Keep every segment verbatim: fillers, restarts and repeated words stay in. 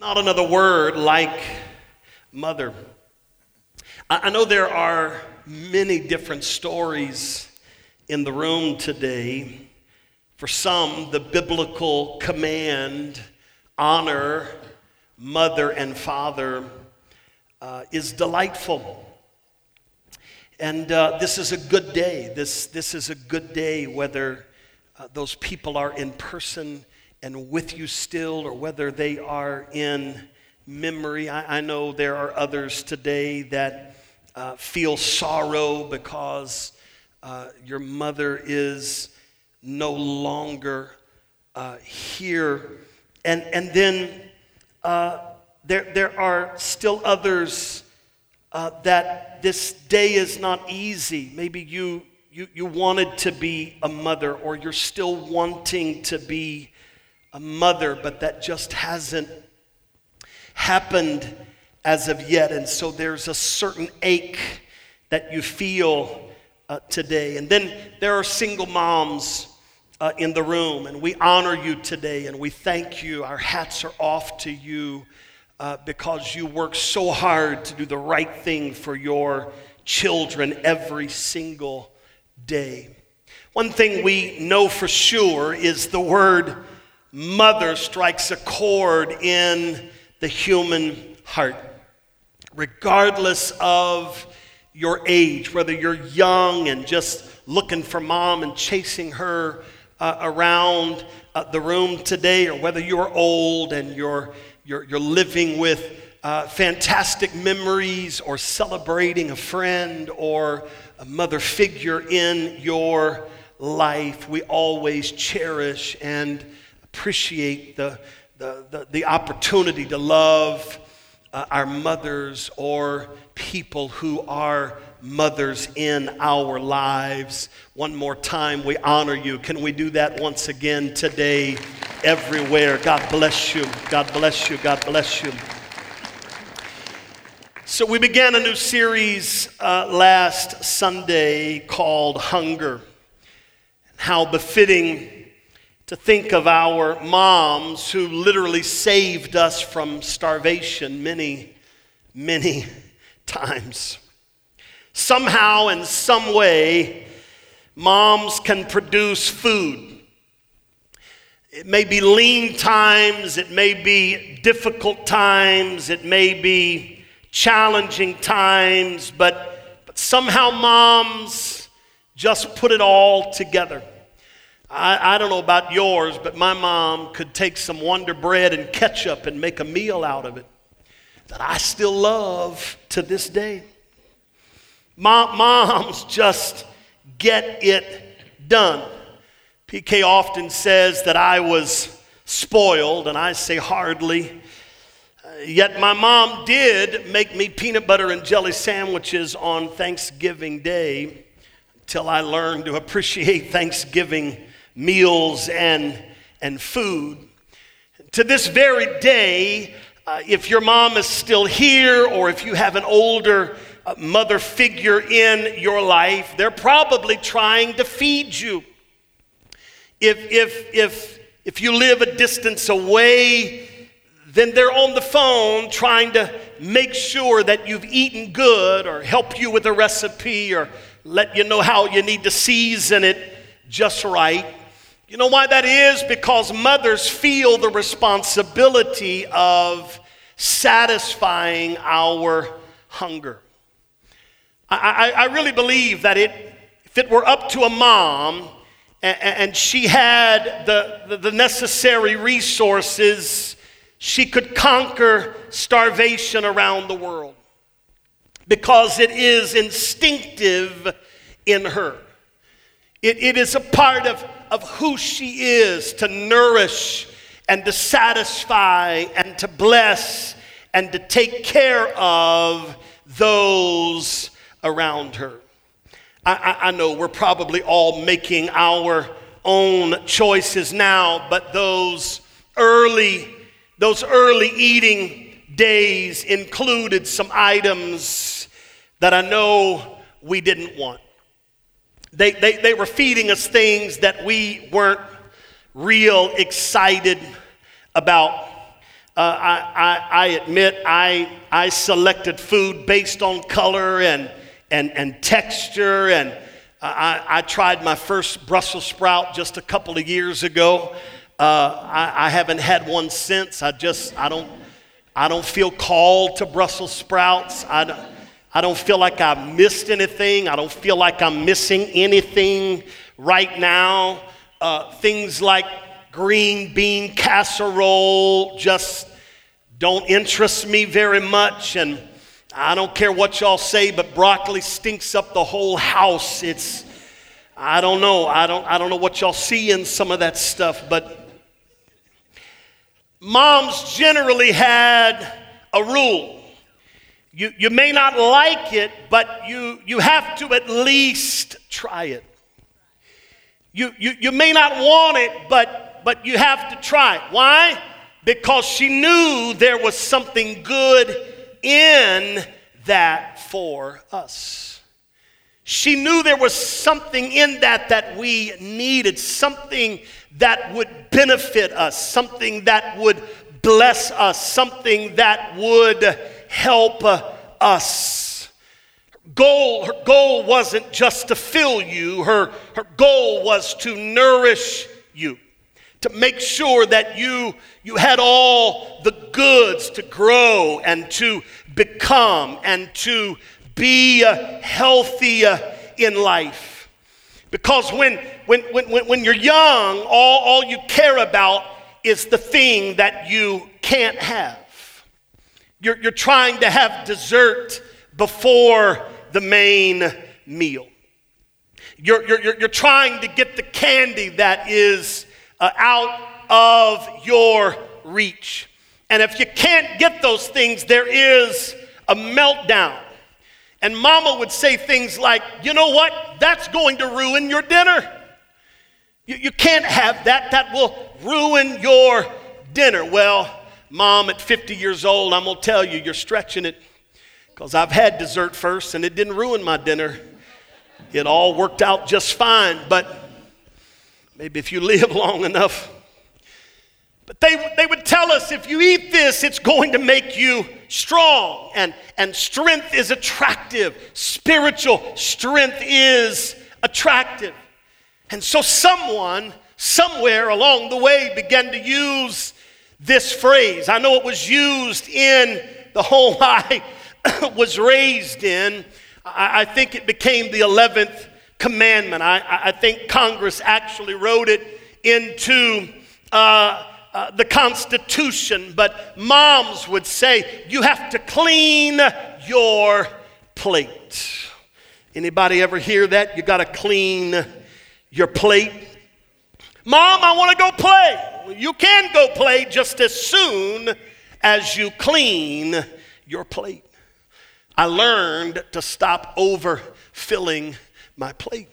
Not another word like mother. I, I know there are many different stories in the room today. For some, the biblical command, honor mother and father, uh, is delightful. And uh, this is a good day. This, this is a good day, whether uh, those people are in person and with you still, or whether they are in memory. I, I know there are others today that uh, feel sorrow because uh, your mother is no longer uh, here. And, and then uh, there, there are still others uh, that this day is not easy. Maybe you, you, you wanted to be a mother, or you're still wanting to be a mother, but that just hasn't happened as of yet. And so there's a certain ache that you feel uh, today. And then there are single moms uh, in the room, and we honor you today, and we thank you. Our hats are off to you uh, because you work so hard to do the right thing for your children every single day. One thing we know for sure is the word mother strikes a chord in the human heart. Regardless of your age, whether you're young and just looking for mom and chasing her uh, around uh, the room today, or whether you're old and you're you're, you're living with uh, fantastic memories, or celebrating a friend or a mother figure in your life, we always cherish and appreciate the, the, the, the opportunity to love uh, our mothers, or people who are mothers in our lives. One more time, we honor you. Can we do that once again today, everywhere? God bless you. God bless you. God bless you. So we began a new series uh, last Sunday called Hunger. How befitting to think of our moms who literally saved us from starvation many, many times. Somehow, in some way, moms can produce food. It may be lean times, it may be difficult times, it may be challenging times, but, but somehow moms just put it all together. I, I don't know about yours, but my mom could take some Wonder Bread and ketchup and make a meal out of it that I still love to this day. Mom, moms just get it done. P K often says that I was spoiled, and I say hardly. Uh, yet my mom did make me peanut butter and jelly sandwiches on Thanksgiving Day, until I learned to appreciate Thanksgiving meals and, and food. To this very day, uh, if your mom is still here, or if you have an older uh, mother figure in your life, they're probably trying to feed you. If, if, if, if you live a distance away, then they're on the phone trying to make sure that you've eaten good, or help you with a recipe, or let you know how you need to season it just right. You know why that is? Because mothers feel the responsibility of satisfying our hunger. I, I, I really believe that it, if it were up to a mom, and, and she had the, the, the necessary resources, she could conquer starvation around the world, because it is instinctive in her. It, it is a part of, of who she is, to nourish and to satisfy and to bless and to take care of those around her. I, I, I know we're probably all making our own choices now, but those early, those early eating days included some items that I know we didn't want. They, they, they were feeding us things that we weren't real excited about. Uh, I, I admit I I selected food based on color and and and texture, and I, I tried my first Brussels sprout just a couple of years ago. Uh, I, I haven't had one since. I just I don't I don't feel called to Brussels sprouts. I don't, I don't feel like I missed anything. I don't feel like I'm missing anything right now. Uh, things like green bean casserole just don't interest me very much, and I don't care what y'all say, but broccoli stinks up the whole house. It's, I don't know, I don't, I don't know what y'all see in some of that stuff, but moms generally had a rule. You, you may not like it, but you, you have to at least try it. You, you, you may not want it, but, but you have to try it. Why? Because she knew there was something good in that for us. She knew there was something in that that we needed, something that would benefit us, something that would bless us, something that would help us. Goal, her goal wasn't just to fill you, her, her goal was to nourish you, to make sure that you, you had all the goods to grow and to become and to be uh, healthy uh, in life. Because when, when, when, when you're young, all, all you care about is the thing that you can't have. You're, you're trying to have dessert before the main meal. You're, you're, you're trying to get the candy that is Uh, out of your reach. And if you can't get those things, there is a meltdown. And mama would say things like, you know what? That's going to ruin your dinner. You, you can't have that. That will ruin your dinner. Well, mom, at fifty years old, I'm going to tell you, you're stretching it, because I've had dessert first and it didn't ruin my dinner. It all worked out just fine, but maybe if you live long enough. But they, they would tell us, if you eat this, it's going to make you strong. And, and strength is attractive. Spiritual strength is attractive. And so someone, somewhere along the way, began to use this phrase. I know it was used in the home I was raised in. I, I think it became the eleventh commandment. I, I think Congress actually wrote it into uh, uh, the Constitution, but moms would say, you have to clean your plate. Anybody ever hear that? You got to clean your plate. Mom, I want to go play. You can go play just as soon as you clean your plate. I learned to stop overfilling my plate.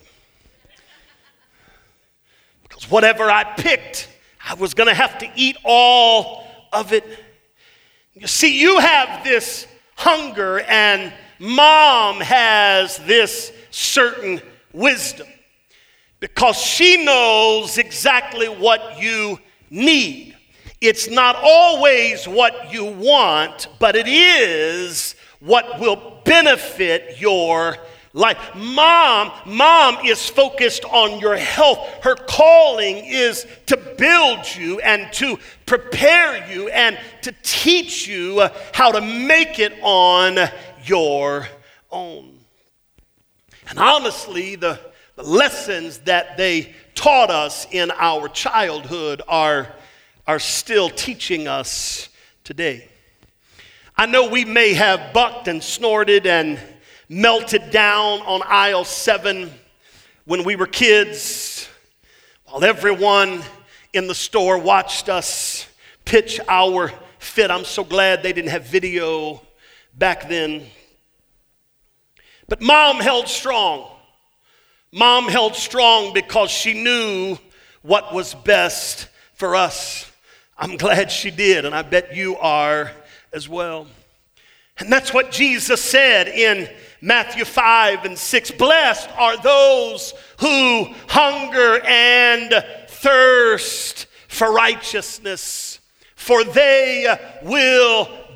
Because whatever I picked, I was going to have to eat all of it. You see, you have this hunger, and mom has this certain wisdom, because she knows exactly what you need. It's not always what you want, but it is what will benefit your life. Mom, mom is focused on your health. Her calling is to build you and to prepare you and to teach you how to make it on your own. And honestly, the, the lessons that they taught us in our childhood are, are still teaching us today. I know we may have bucked and snorted and melted down on aisle seven when we were kids, while everyone in the store watched us pitch our fit. I'm so glad they didn't have video back then. But mom held strong. Mom held strong because she knew what was best for us. I'm glad she did, and I bet you are as well. And that's what Jesus said in Matthew five and six. Blessed are those who hunger and thirst for righteousness, for they will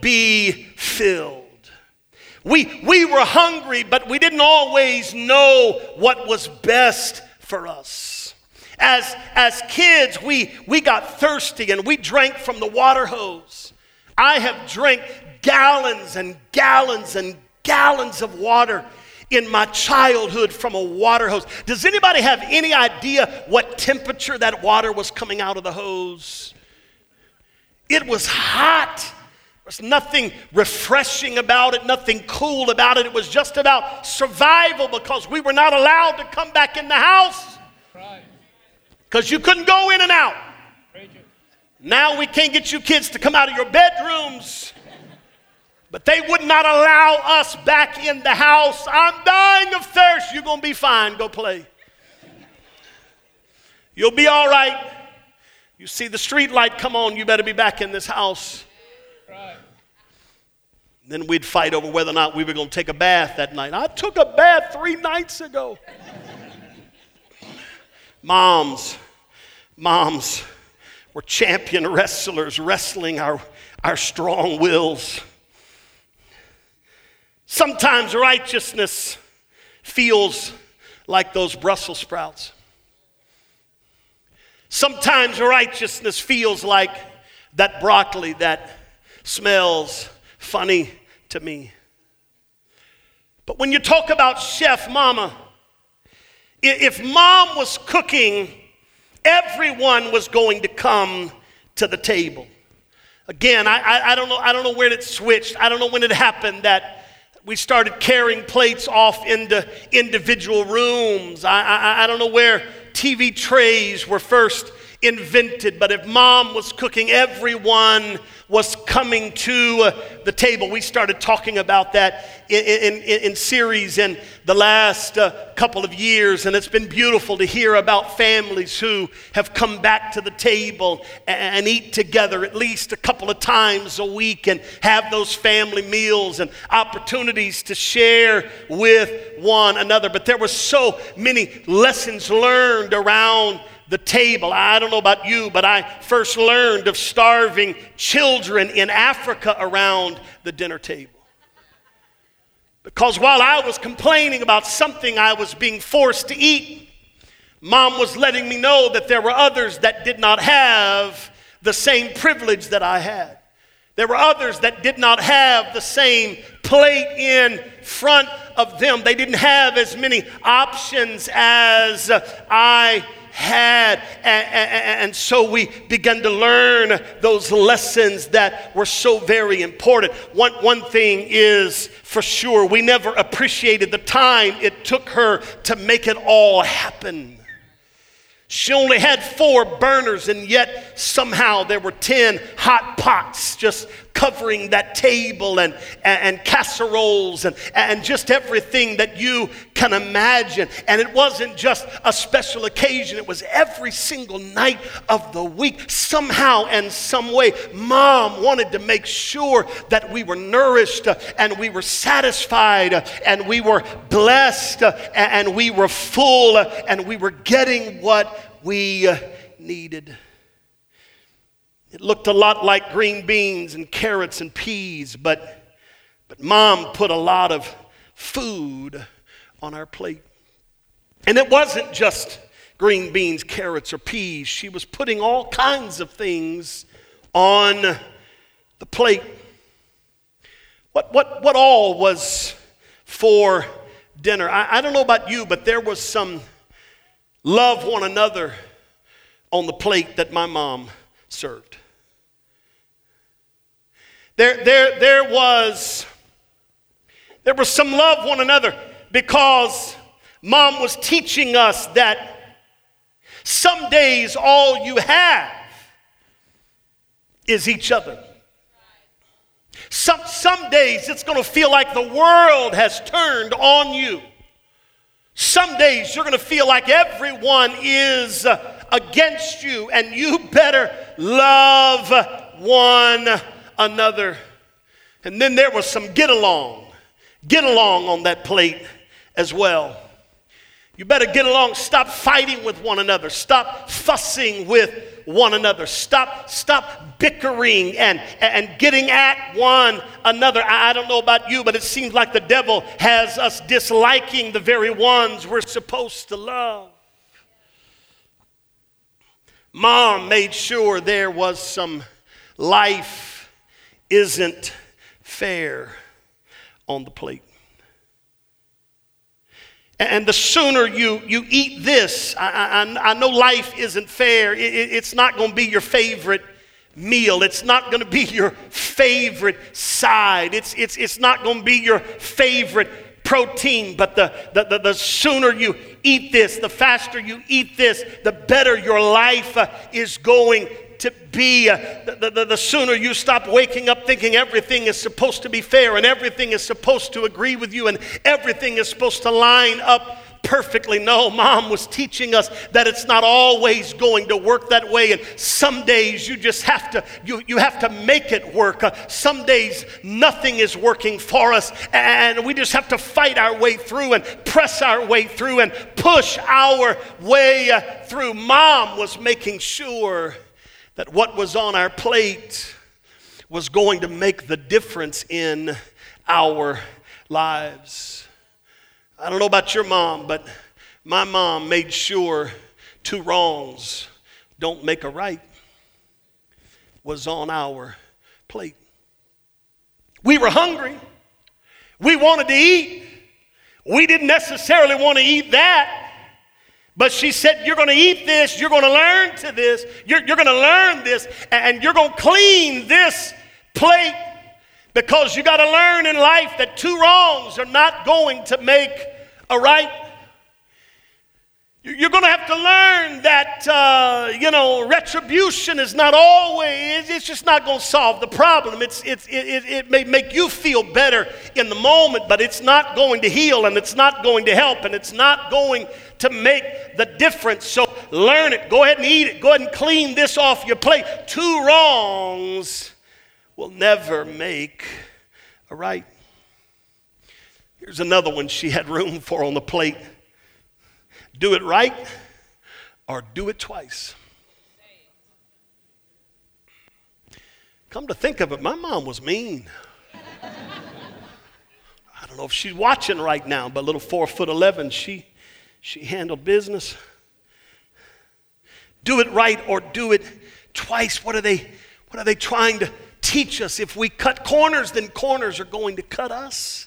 be filled. We, we were hungry, but we didn't always know what was best for us. As, as kids, we, we got thirsty and we drank from the water hose. I have drank gallons and gallons and gallons of water in my childhood from a water hose. Does anybody have any idea what temperature that water was coming out of the hose? It was hot. There was nothing refreshing about it, nothing cool about it. It was just about survival because we were not allowed to come back in the house because you couldn't go in and out. Now we can't get you kids to come out of your bedrooms, but they would not allow us back in the house. I'm dying of thirst. You're going to be fine. Go play. You'll be all right. You see the street light come on, you better be back in this house. Right. Then we'd fight over whether or not we were going to take a bath that night. I took a bath three nights ago. Moms, moms were champion wrestlers wrestling our, our strong wills. Sometimes righteousness feels like those Brussels sprouts. Sometimes righteousness feels like that broccoli that smells funny to me. But when you talk about Chef Mama, if mom was cooking, everyone was going to come to the table. Again, I, I, I don't know, I don't know when it switched. I don't know when it happened that we started carrying plates off into individual rooms. I, I, I don't know where T V trays were first invented, but if mom was cooking, everyone was coming to the table. We started talking about that in, in, in series in the last uh, couple of years, and it's been beautiful to hear about families who have come back to the table and, and eat together at least a couple of times a week and have those family meals and opportunities to share with one another. But there were so many lessons learned around the table. I don't know about you, but I first learned of starving children in Africa around the dinner table. Because while I was complaining about something I was being forced to eat, mom was letting me know that there were others that did not have the same privilege that I had. There were others that did not have the same plate in front of them. They didn't have as many options as I had, and, and, and so we began to learn those lessons that were so very important. One, one thing is for sure, we never appreciated the time it took her to make it all happen. She only had four burners, and yet somehow there were ten hot pots just covering that table, and, and, and casseroles and, and just everything that you can imagine. And it wasn't just a special occasion. It was every single night of the week. Somehow and some way, mom wanted to make sure that we were nourished uh, and we were satisfied uh, and we were blessed uh, and we were full uh, and we were getting what we uh, needed. It looked a lot like green beans and carrots and peas, but, but mom put a lot of food on our plate. And it wasn't just green beans, carrots, or peas. She was putting all kinds of things on the plate. What, what, what all was for dinner? I, I don't know about you, but there was some love one another on the plate that my mom served. There, there, there was, there was some love one another because mom was teaching us that some days all you have is each other. Some, some days it's going to feel like the world has turned on you. Some days you're going to feel like everyone is uh, against you, and you better love one another. And then there was some get along, get along on that plate as well. You better get along. Stop fighting with one another. Stop fussing with one another. Stop, stop bickering and, and getting at one another. I, I don't know about you, but it seems like the devil has us disliking the very ones we're supposed to love. Mom made sure there was some life isn't fair on the plate. And the sooner you, you eat this, I, I, I know life isn't fair. It, it, it's not going to be your favorite meal. It's not going to be your favorite side. It's, it's, it's not going to be your favorite protein. But the, the, the, the sooner you eat this, the faster you eat this, the better your life uh, is going to be. Uh, the, the, the sooner you stop waking up thinking everything is supposed to be fair and everything is supposed to agree with you and everything is supposed to line up perfectly. No, Mom was teaching us that it's not always going to work that way, and some days you just have to you, you have to make it work. Uh, some days nothing is working for us, and we just have to fight our way through and press our way through and push our way uh, through. Mom was making sure that what was on our plate was going to make the difference in our lives. I don't know about your mom, but my mom made sure two wrongs don't make a right was on our plate. We were hungry. We wanted to eat. We didn't necessarily want to eat that. But she said, you're going to eat this, you're going to learn to this, you're, you're going to learn this, and you're going to clean this plate, because you got to learn in life that two wrongs are not going to make a right. You're going to have to learn that, uh, you know, retribution is not always, it's just not going to solve the problem. It's, it's, it, it, it may make you feel better in the moment, but it's not going to heal, and it's not going to help, and it's not going to make the difference. So learn it. Go ahead and eat it. Go ahead and clean this off your plate. Two wrongs will never make a right. Here's another one she had room for on the plate. Do it right or do it twice. Come to think of it, my mom was mean. I don't know if she's watching right now, but little four foot eleven, she she handled business. Do it right or do it twice. What are they what are they trying to teach us? If we cut corners, then corners are going to cut us.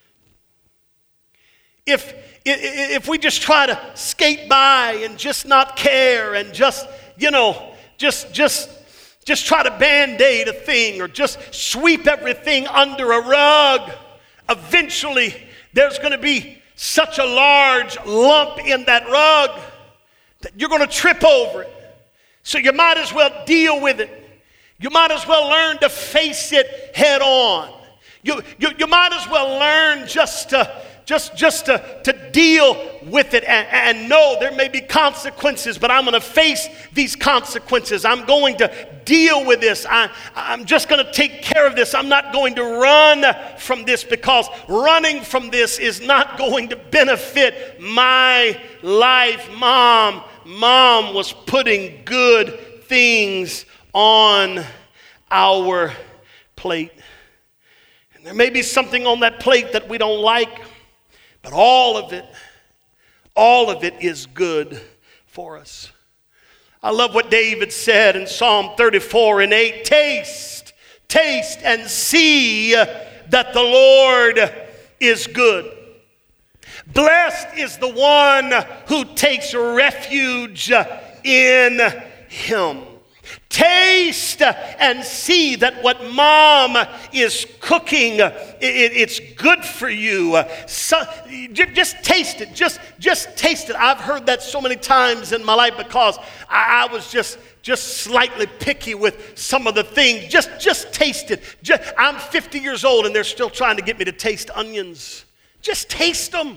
If, if we just try to skate by and just not care and just, you know, just, just, just try to band-aid a thing or just sweep everything under a rug, eventually there's going to be such a large lump in that rug that you're going to trip over it. So you might as well deal with it. You might as well learn to face it head on. You, you, you might as well learn just to Just, just to, to deal with it and, and know there may be consequences, but I'm going to face these consequences. I'm going to deal with this. I, I'm just going to take care of this. I'm not going to run from this, because running from this is not going to benefit my life. Mom, Mom was putting good things on our plate. And there may be something on that plate that we don't like, but all of it, all of it is good for us. I love what David said in Psalm thirty-four and eight. Taste, taste and see that the Lord is good. Blessed is the one who takes refuge in him. Taste and see that what Mom is cooking, it, it's good for you. So, just taste it. Just, just taste it. I've heard that so many times in my life, because I, I was just, just slightly picky with some of the things. Just, just taste it. Just, I'm fifty years old and they're still trying to get me to taste onions. Just taste them.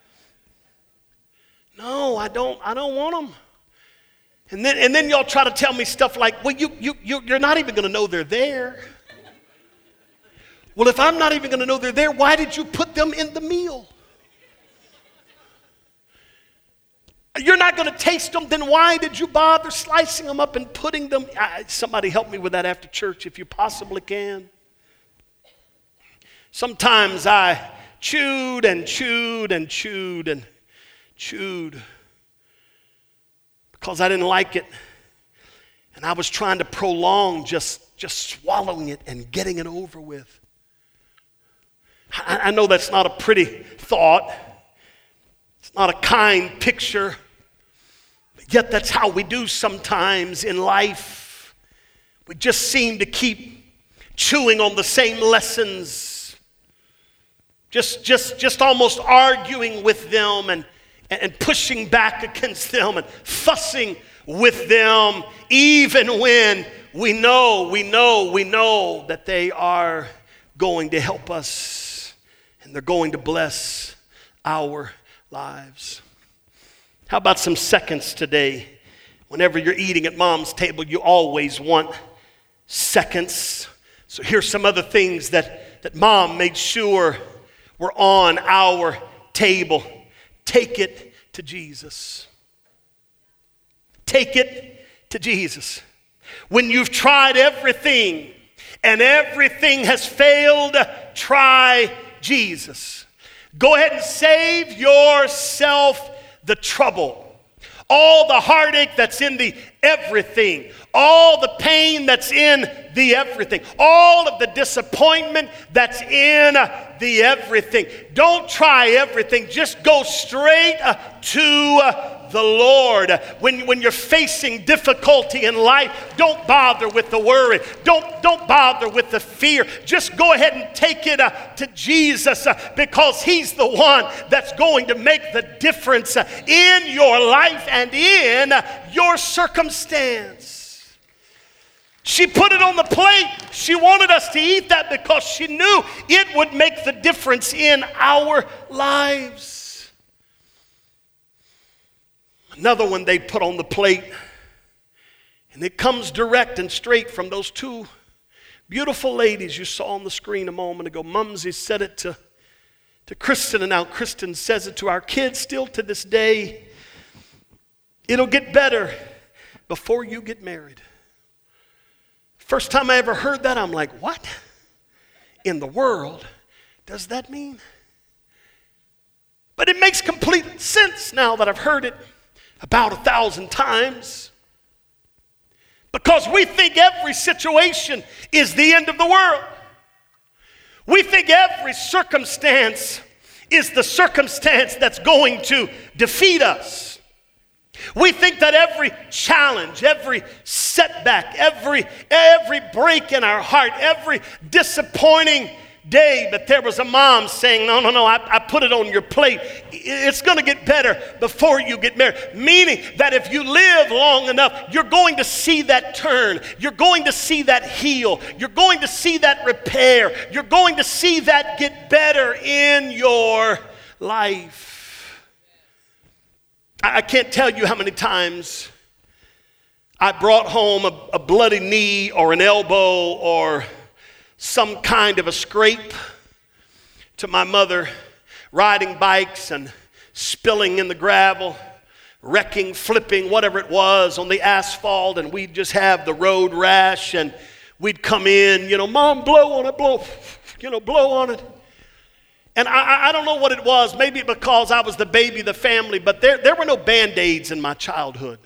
No, I don't. I don't want them. And then, and then y'all try to tell me stuff like, well, you, you, you, you're not even going to know they're there. Well, if I'm not even going to know they're there, why did you put them in the meal? You're not going to taste them, then why did you bother slicing them up and putting them? I, somebody help me with that after church if you possibly can. Sometimes I chewed and chewed and chewed and chewed because I didn't like it. And I was trying to prolong just, just swallowing it and getting it over with. I, I know that's not a pretty thought. It's not a kind picture. But yet that's how we do sometimes in life. We just seem to keep chewing on the same lessons. Just, just, just almost arguing with them and, and pushing back against them and fussing with them, even when we know, we know, we know that they are going to help us and they're going to bless our lives. How about some seconds today? Whenever you're eating at mom's table, you always want seconds. So here's some other things that, that mom made sure were on our table. Take it to Jesus. Take it to Jesus. When you've tried everything and everything has failed, try Jesus. Go ahead and save yourself the trouble. All the heartache that's in the everything. All the pain that's in the everything. All of the disappointment that's in the everything. Don't try everything. Just go straight uh, to uh, the Lord. When, when you're facing difficulty in life, don't bother with the worry. Don't, don't bother with the fear. Just go ahead and take it uh, to Jesus uh, because he's the one that's going to make the difference uh, in your life and in uh, your circumstance. She put it on the plate. She wanted us to eat that because she knew it would make the difference in our lives. Another one they put on the plate, and it comes direct and straight from those two beautiful ladies you saw on the screen a moment ago. Mumsy said it to, to Kristen, and now Kristen says it to our kids still to this day. It'll get better before you get married. First time I ever heard that, I'm like, what in the world does that mean? But it makes complete sense now that I've heard it about a thousand times. Because we think every situation is the end of the world. We think every circumstance is the circumstance that's going to defeat us. We think that every challenge, every setback, every, every break in our heart, every disappointing day, but there was a mom saying, no, no, no, I, I put it on your plate. It's going to get better before you get married. Meaning that if you live long enough, you're going to see that turn. You're going to see that heal. You're going to see that repair. You're going to see that get better in your life. I can't tell you how many times I brought home a, a bloody knee or an elbow or some kind of a scrape to my mother, riding bikes and spilling in the gravel, wrecking, flipping, whatever it was on the asphalt, and we'd just have the road rash, and we'd come in, you know, Mom, blow on it, blow, you know, blow on it. And I, I don't know what it was, maybe because I was the baby of the family, but there, there were no Band-Aids in my childhood.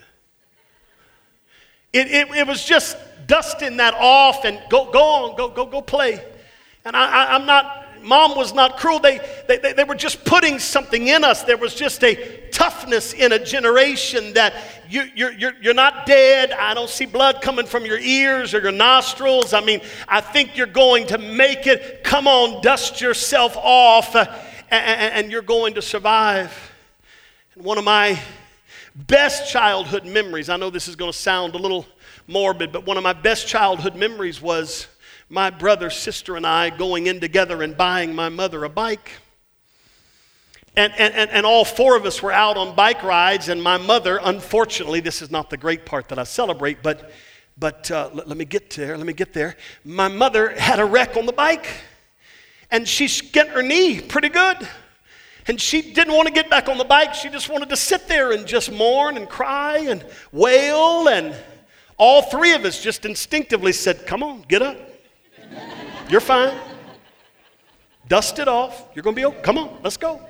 It, it, it was just dusting that off and go, go on, go, go, go play. And I, I, I'm not, Mom was not cruel. They, they, they, they were just putting something in us. There was just a toughness in a generation that you, you're, you're, you're not dead. I don't see blood coming from your ears or your nostrils. I mean, I think you're going to make it. Come on, dust yourself off, uh, and, and you're going to survive. And one of my best childhood memories, I know this is going to sound a little morbid, but one of my best childhood memories was my brother, sister, and I going in together and buying my mother a bike. And, and, and, and all four of us were out on bike rides, and my mother, unfortunately, this is not the great part that I celebrate, but, but uh, let, let me get there, let me get there. My mother had a wreck on the bike, and she skint her knee pretty good. And she didn't want to get back on the bike. She just wanted to sit there and just mourn and cry and wail. And all three of us just instinctively said, come on, get up. You're fine. Dust it off. You're going to be okay. Come on, let's go.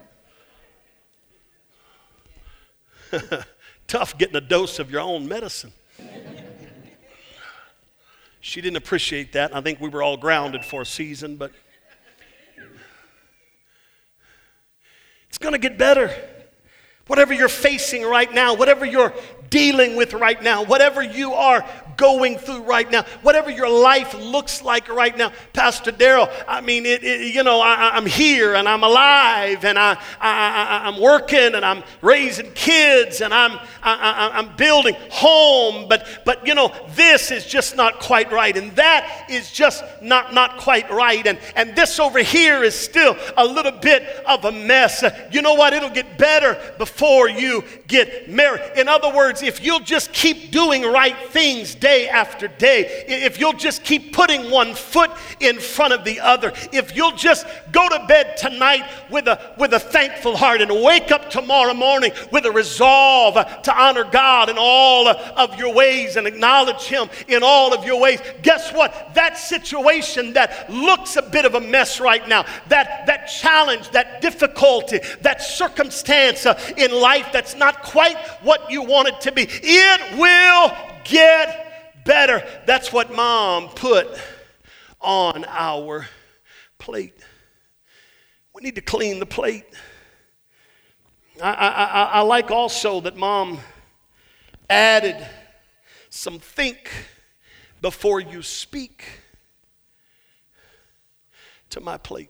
Tough getting a dose of your own medicine. She didn't appreciate that. I think we were all grounded for a season, but it's going to get better. Whatever you're facing right now, whatever you're dealing with right now, whatever you are going through right now, whatever your life looks like right now. Pastor Darrell, I mean, it, it, you know, I, I'm here and I'm alive and I, I, I, I'm working and I'm raising kids and I'm, I, I, I'm building home, but, but, you know, this is just not quite right and that is just not, not quite right and, and this over here is still a little bit of a mess. You know what? It'll get better before you get married. In other words, if you'll just keep doing right things day after day, if you'll just keep putting one foot in front of the other, if you'll just go to bed tonight with a with a thankful heart and wake up tomorrow morning with a resolve to honor God in all of your ways and acknowledge Him in all of your ways, guess what? That situation that looks a bit of a mess right now, that, that challenge, that difficulty, that circumstance uh, in life that's not quite what you want it to be, it will get better. That's what Mom put on our plate. We need to clean the plate. I, I, I, I like also that Mom added some think before you speak to my plate.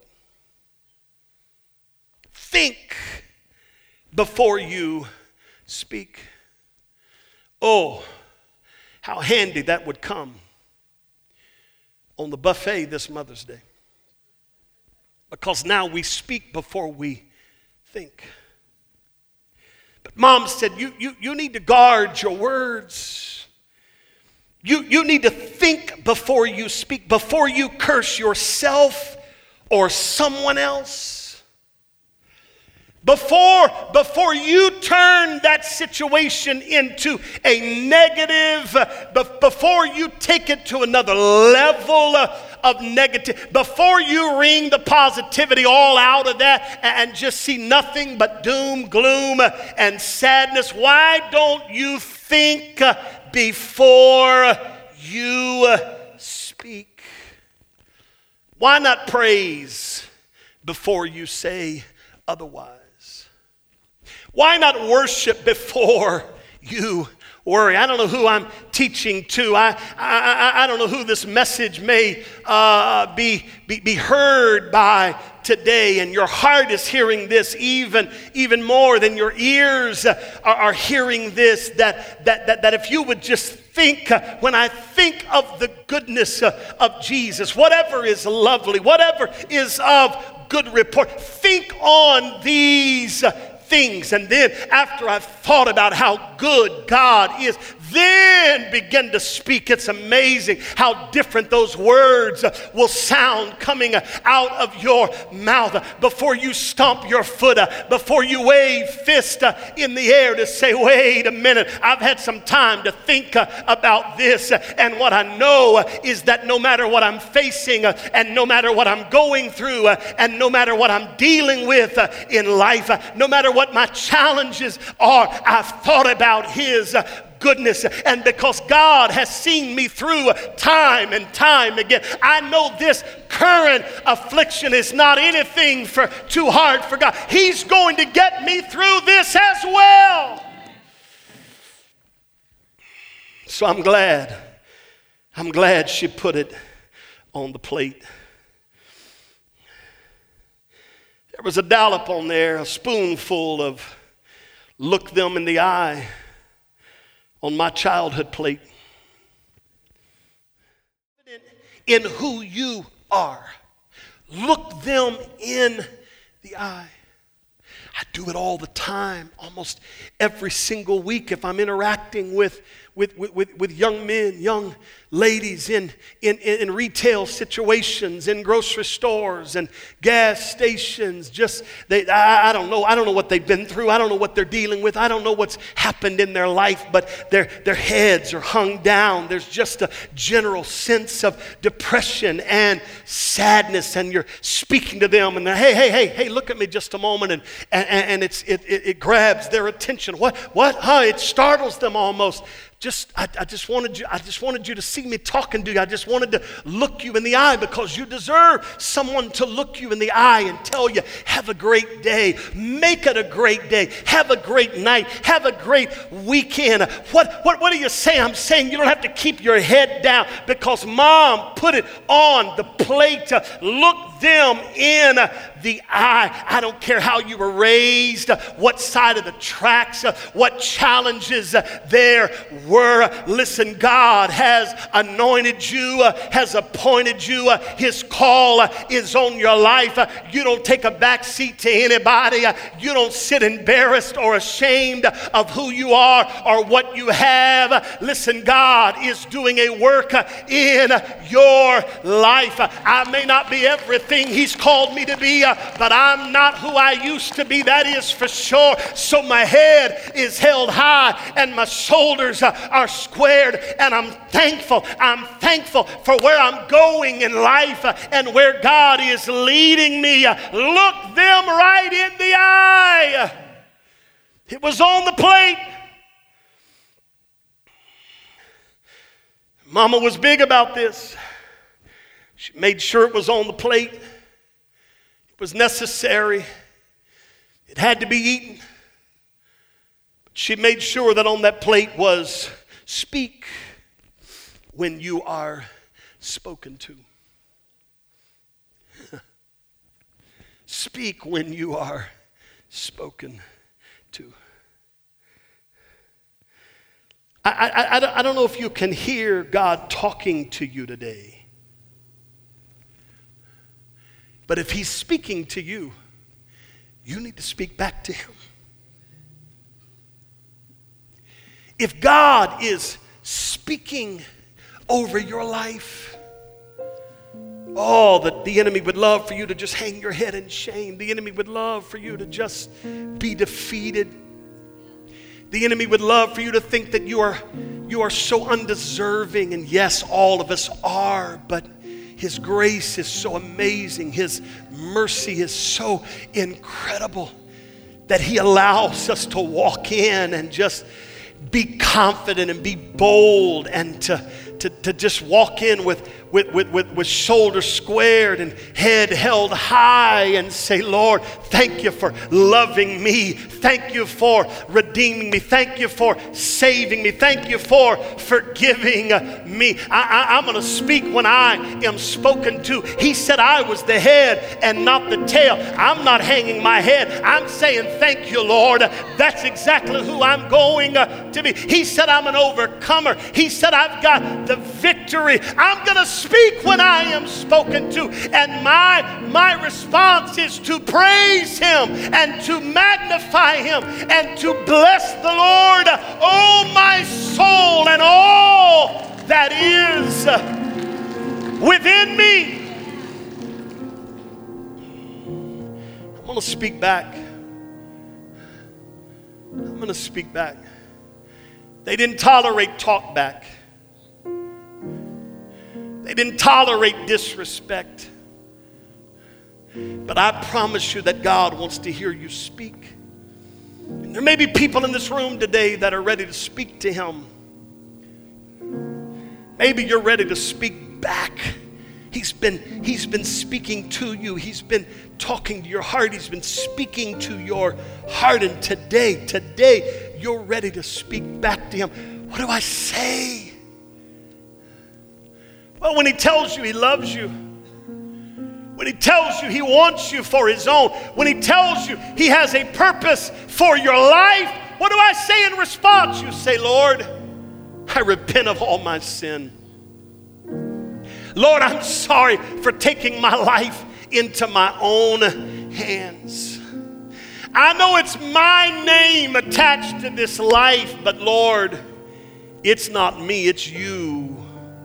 Think before you speak. Oh, how handy that would come on the buffet this Mother's Day. Because now we speak before we think. But Mom said, you, you, you need to guard your words. You, you need to think before you speak, before you curse yourself or someone else. Before, before you turn that situation into a negative, before you take it to another level of negative, before you wring the positivity all out of that and just see nothing but doom, gloom, and sadness, why don't you think before you speak? Why not praise before you say otherwise? Why not worship before you worry? I don't know who I'm teaching to. I I, I don't know who this message may uh, be, be be heard by today. And your heart is hearing this even, even more than your ears are, are hearing this. That, that, that, that if you would just think, uh, when I think of the goodness uh, of Jesus, whatever is lovely, whatever is of good report, think on these uh, things. And then after I've thought about how good God is, then begin to speak. It's amazing how different those words will sound coming out of your mouth. Before you stomp your foot, before you wave fist in the air to say, wait a minute, I've had some time to think about this. And what I know is that no matter what I'm facing and no matter what I'm going through and no matter what I'm dealing with in life, no matter what my challenges are, I've thought about His goodness. And because God has seen me through time and time again, I know this current affliction is not anything for too hard for God. He's going to get me through this as well. So I'm glad. I'm glad she put it on the plate. There was a dollop on there, a spoonful of look them in the eye on my childhood plate. In who you are. Look them in the eye. I do it all the time, almost every single week if I'm interacting with, with, with, with young men, young ladies in, in, in retail situations, in grocery stores and gas stations. Just, they, I, I don't know. I don't know what they've been through. I don't know what they're dealing with. I don't know what's happened in their life, but their, their heads are hung down. There's just a general sense of depression and sadness, and you're speaking to them, and they're, hey, hey, hey, hey, look at me just a moment, and, and, and it's, it, it, it grabs their attention. What? What? Huh? It startles them almost. Just, I, I just wanted you, I just wanted you to see me talking to you. I just wanted to look you in the eye, because you deserve someone to look you in the eye and tell you, have a great day. Make it a great day. Have a great night. Have a great weekend. What, what, what are you saying? I'm saying you don't have to keep your head down, because mom put it on the plate. Look them in the eye. I don't care how you were raised, what side of the tracks, what challenges there were. Listen, God has anointed you, has appointed you. His call is on your life. You don't take a back seat to anybody. You don't sit embarrassed or ashamed of who you are or what you have. Listen, God is doing a work in your life. I may not be everything He's called me to be, but I'm not who I used to be, that is for sure. So my head is held high and my shoulders are squared, and I'm thankful. I'm thankful for where I'm going in life and where God is leading me. Look them right in the eye. It was on the plate. Mama was big about this. She made sure it was on the plate. It was necessary. It had to be eaten. But she made sure that on that plate was, speak when you are spoken to. Speak when you are spoken to. I, I, I don't know if you can hear God talking to you today. But if He's speaking to you, you need to speak back to Him. If God is speaking over your life, oh, that the enemy would love for you to just hang your head in shame. The enemy would love for you to just be defeated. The enemy would love for you to think that you are, you are so undeserving. And yes, all of us are, but His grace is so amazing. His mercy is so incredible that He allows us to walk in and just be confident and be bold, and to, to, to just walk in with, with, with, with, with shoulders squared and head held high and say, Lord, thank you for loving me. Thank you for redeeming me. Thank you for saving me. Thank you for forgiving me. I, I, I'm going to speak when I am spoken to. He said I was the head and not the tail. I'm not hanging my head. I'm saying thank you, Lord. That's exactly who I'm going to be. He said I'm an overcomer. He said I've got the victory. I'm going to speak when I am spoken to. And my, my response is to praise Him and to magnify Him and to bless the Lord, oh my soul, and all that is within me. I'm going to speak back. I'm going to speak back. They didn't tolerate talk back. They didn't tolerate disrespect. But I promise you that God wants to hear you speak. And there may be people in this room today that are ready to speak to Him. Maybe you're ready to speak back. He's been, he's been speaking to you. He's been talking to your heart. He's been speaking to your heart. And today, today, you're ready to speak back to Him. What do I say? Well, when He tells you He loves you, when He tells you He wants you for His own, when He tells you He has a purpose for your life, what do I say in response? You say, Lord, I repent of all my sin. Lord, I'm sorry for taking my life into my own hands. I know it's my name attached to this life, but Lord, It's not me, it's you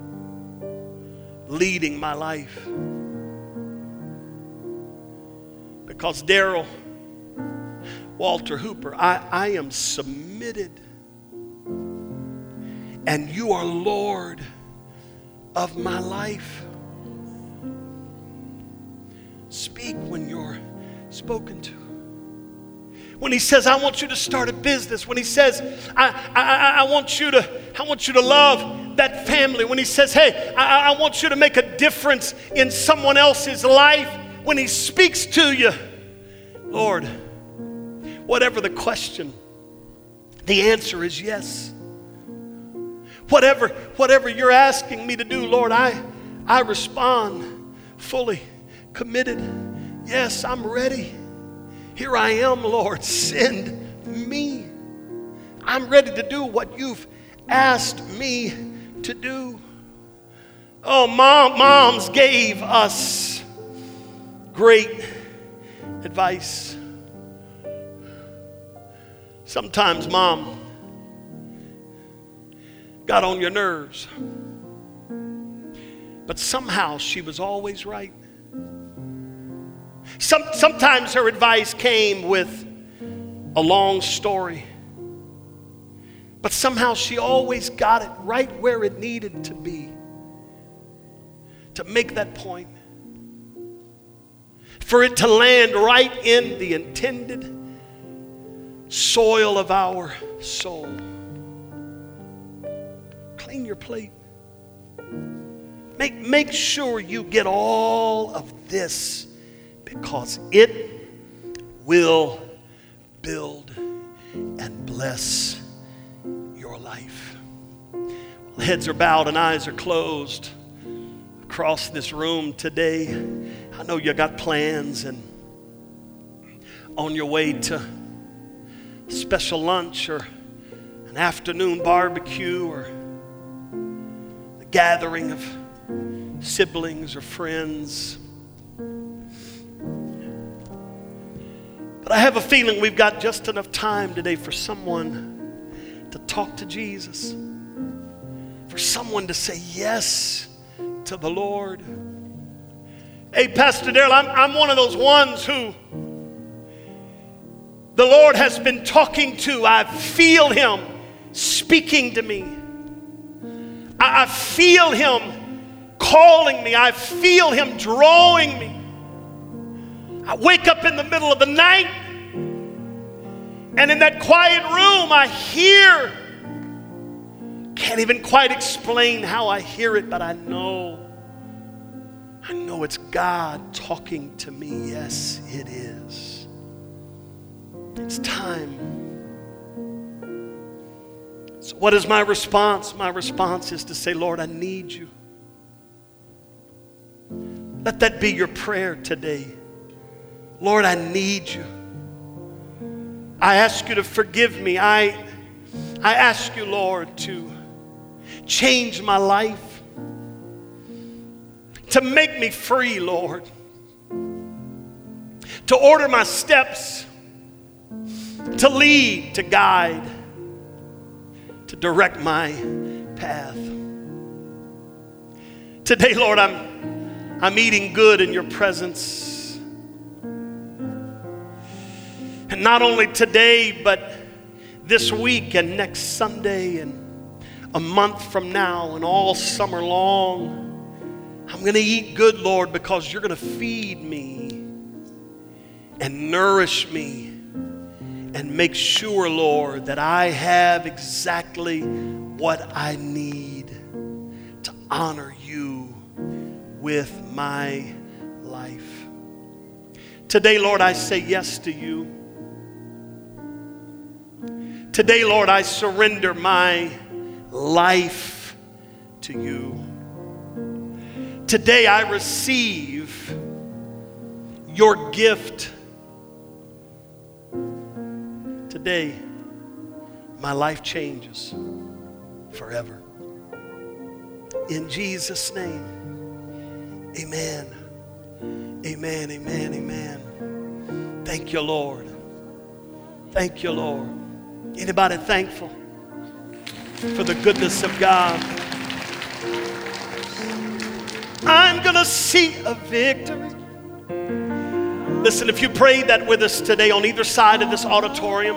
leading my life. Because Daryl Walter Hooper, I, I am submitted. And you are Lord of my life. Speak when you're spoken to. When he says, I want you to start a business. When he says, I, I, I want you to, I want you to love that family. When he says, hey, I, I want you to make a difference in someone else's life. When he speaks to you, Lord, whatever the question, the answer is yes. Whatever, whatever you're asking me to do, Lord, I, I respond fully committed. Yes, I'm ready. Here I am, Lord, send me. I'm ready to do what you've asked me to do. Oh, mom, moms gave us great advice. Sometimes mom got on your nerves, but somehow she was always right. Some, sometimes her advice came with a long story, but somehow she always got it right where it needed to be to make that point, for it to land right in the intended soil of our soul. Clean your plate. Make, make sure you get all of this, because it will build and bless your life. Well, heads are bowed and eyes are closed across this room today. I know you got plans and on your way to a special lunch or an afternoon barbecue or the gathering of siblings or friends. But I have a feeling we've got just enough time today for someone to talk to Jesus, for someone to say yes to the Lord. Hey, Pastor Daryl, I'm, I'm one of those ones who the Lord has been talking to. I feel Him speaking to me. I, I feel Him calling me. I feel Him drawing me. I wake up in the middle of the night, and in that quiet room I hear, can't even quite explain how I hear it, but I know, I know it's God talking to me. Yes, it is. It's time. So what is my response? My response is to say, Lord, I need you. Let that be your prayer today. Lord, I need you. I ask you to forgive me. I, I ask you, Lord, to change my life, to make me free, Lord, to order my steps, to lead, to guide, to direct my path. Today, Lord, I'm, I'm eating good in your presence. And not only today, but this week and next Sunday and a month from now and all summer long, I'm going to eat good, Lord, because you're going to feed me and nourish me and make sure, Lord, that I have exactly what I need to honor you with my life. Today, Lord, I say yes to you. Today, Lord, I surrender my life to you. Today, I receive your gift. Today, my life changes forever. In Jesus' name, amen. Amen, amen, amen. Thank you, Lord. Thank you, Lord. Anybody thankful? for the goodness of God. I'm gonna see a victory. Listen, if you prayed that with us today on either side of this auditorium,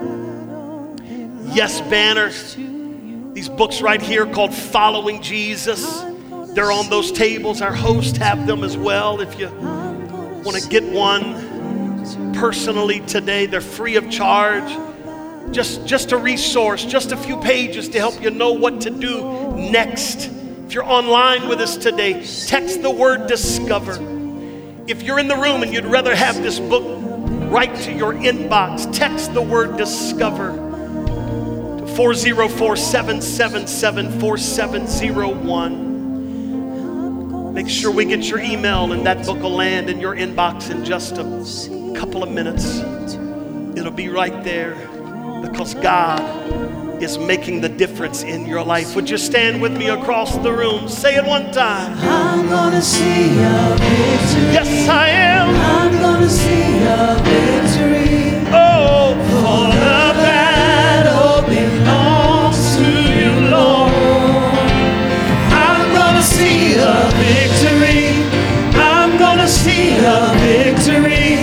yes banners, these books right here called Following Jesus, they're on those tables. Our hosts have them as well. If you want to get one personally today, they're free of charge. Just, just a resource, just a few pages to help you know what to do next. If you're online with us today, text the word discover. If you're in the room and you'd rather have this book right to your inbox, text the word discover to four oh four, seven seven seven, four seven oh one. Make sure we get your email and that book will land in your inbox in just a couple of minutes. It'll be right there because God is making the difference in your life. Would you stand with me across the room? Say it one time. I'm gonna see a victory. Yes, I am. I'm gonna see a victory. Oh, for the battle belongs to you, Lord. I'm gonna see a victory. I'm gonna see a victory.